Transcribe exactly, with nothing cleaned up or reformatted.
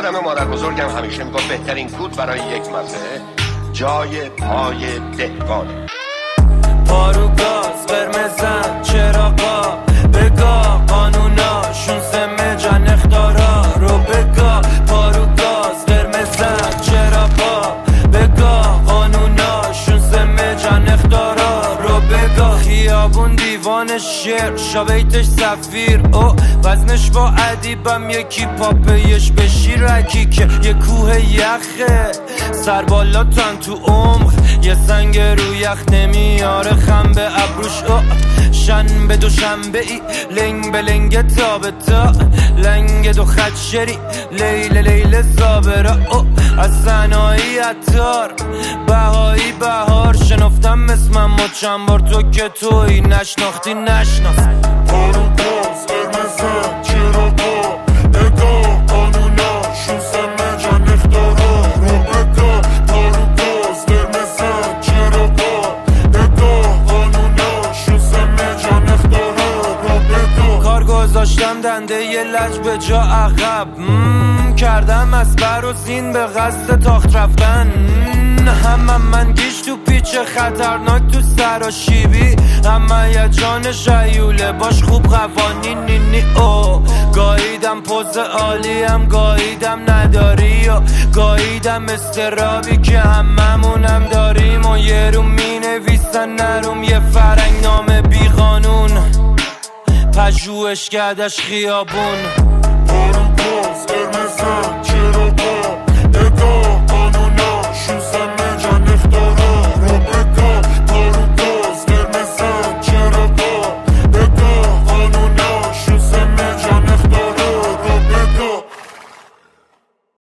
یادم مادر بزرگم همیشه میگفت بهترین کود برای یک مزرعه جای پای دهقانه. پارو گاز قرمزن چراغا بگاه قانوناشون سمه جن اختارا رو بگاه. پارو گاز قرمزن چراغا بگاه قانوناشون سمه جن اختارا رو بگاه. خیابون دیوان شعر شابیتش سفیر او وزنش با عدیبم یکی پاپیش بشی رکی که یه کوه یخه سر بالا تن تو عمق یه سنگ رو یخ نمیاره خم به ابروش او شنبه دو شنبه ای لنگ به لنگ تابه تا لنگ دو خد شری لیل لیل زابرا او از سنایی عطار بهایی بهار شنفتم اسمم و چند بار تو که توی نشناختی نشناخت. پارو باز قرمزن چراغا نگاه قانوناشون سمه جن اختارا رو بگاه. پارو باز قرمزن چراغا نگاه قانوناشون سمه جن اختارا رو بگاه. کار گذاشتم دنده یه لج به جا عقب کردم از بر و زین به قصد تاخت رفتن. همم من گیش تو پیچ خطرناک تو سراشیبی اما یه جان شیوله باش خوب قوانین نینی او گاییدم پوز عالیم گاییدم نداری و گاییدم استرابی که هممونم داریم و یه رو می نویسن نروم یه فرنگ نام بی قانون پژوهش کردش خیابون. پارو باز قرمزن چراغا